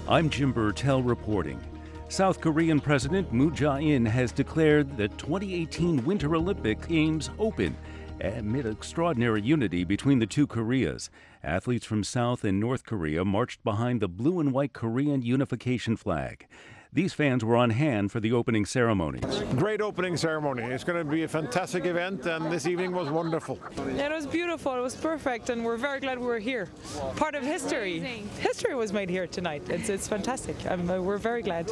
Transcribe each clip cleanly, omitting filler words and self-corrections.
I'm Jim Burtell reporting. South Korean President Moon Jae-in has declared the 2018 Winter Olympic Games open amid extraordinary unity between the two Koreas. Athletes from South and North Korea marched behind the blue and white Korean unification flag. These fans were on hand for the opening ceremonies. Great opening ceremony. It's going to be a fantastic event, and this evening was wonderful. Yeah, it was beautiful. It was perfect, and we're very glad we were here. Part of history. Amazing. History was made here tonight. It's fantastic. We're very glad.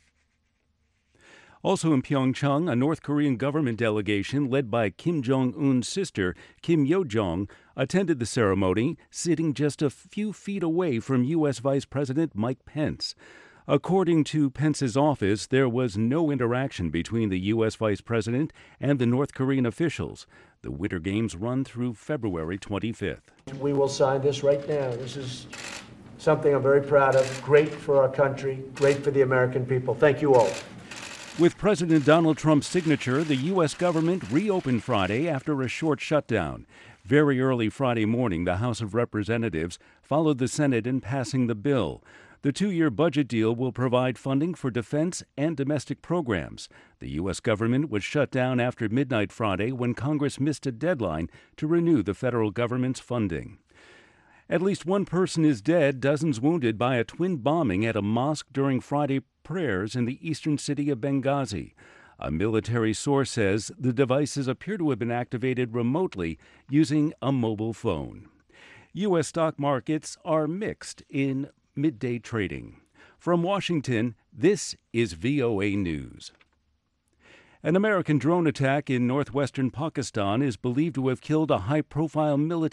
Also in Pyeongchang, a North Korean government delegation led by Kim Jong-un's sister, Kim Yo-jong, attended the ceremony, sitting just a few feet away from U.S. Vice President Mike Pence. According to Pence's office, there was no interaction between the U.S. Vice President and the North Korean officials. The Winter Games run through February 25th. We will sign this right now. This is something I'm very proud of. Great for our country, great for the American people. Thank you all. With President Donald Trump's signature, the U.S. government reopened Friday after a short shutdown. Very early Friday morning, the House of Representatives followed the Senate in passing the bill. The two-year budget deal will provide funding for defense and domestic programs. The U.S. government was shut down after midnight Friday when Congress missed a deadline to renew the federal government's funding. At least one person is dead, dozens wounded by a twin bombing at a mosque during Friday prayers in the eastern city of Benghazi. A military source says the devices appear to have been activated remotely using a mobile phone. U.S. stock markets are mixed in midday trading. From Washington, this is VOA News. An American drone attack in northwestern Pakistan is believed to have killed a high-profile military